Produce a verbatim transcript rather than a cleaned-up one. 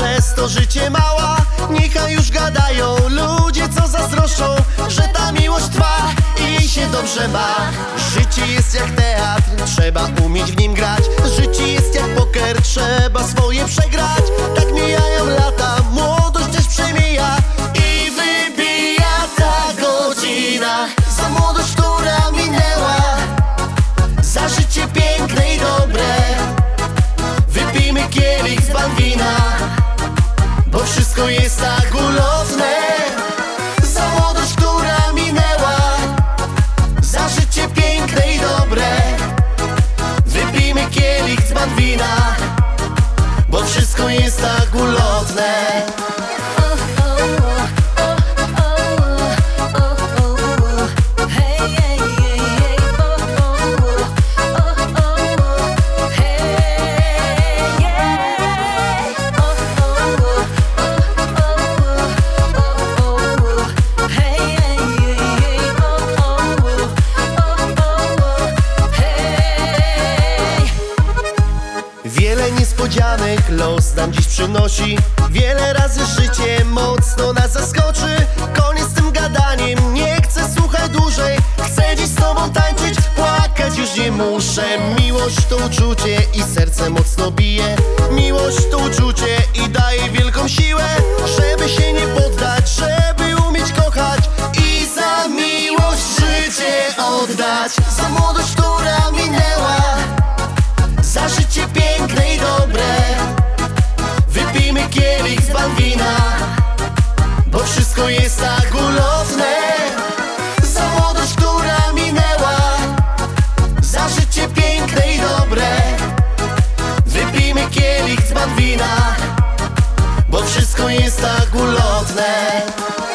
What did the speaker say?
przez to życie mała. Niechaj już gadają ludzie, co zazdroszczą, że ta miłość trwa i jej się dobrze ma. Życie jest jak teatr, trzeba umieć w nim grać. Życie jest jak poker, trzeba swoje przegrać. Tak mijają lata, młodość też przemija i wybija ta godzina. Za młodość, która minęła, za życie piękne i dobre. Wypijmy kielich z bambina, bo wszystko jest tak ulotne. Za młodość, która minęła, za życie piękne i dobre. Wypijmy kielich z bambina, bo wszystko jest tak ulotne. Wiele niespodzianek los nam dziś przynosi. Wiele razy życie mocno nas zaskoczy. Koniec z tym gadaniem, nie chcę słuchać dłużej. Chcę dziś z tobą tańczyć, płakać już nie muszę. Miłość to uczucie i serce mocno bije. Miłość to uczucie i daje wielką siłę, żeby się nie poddać, żeby umieć kochać i za miłość życie oddać. Za młodość, która minęła, za życie piękne i dobre. Wypijmy kielich z bambina, bo wszystko jest tak ulotne. Za młodość, która minęła, za życie piękne i dobre. Wypijmy kielich z bambina, bo wszystko jest tak ulotne.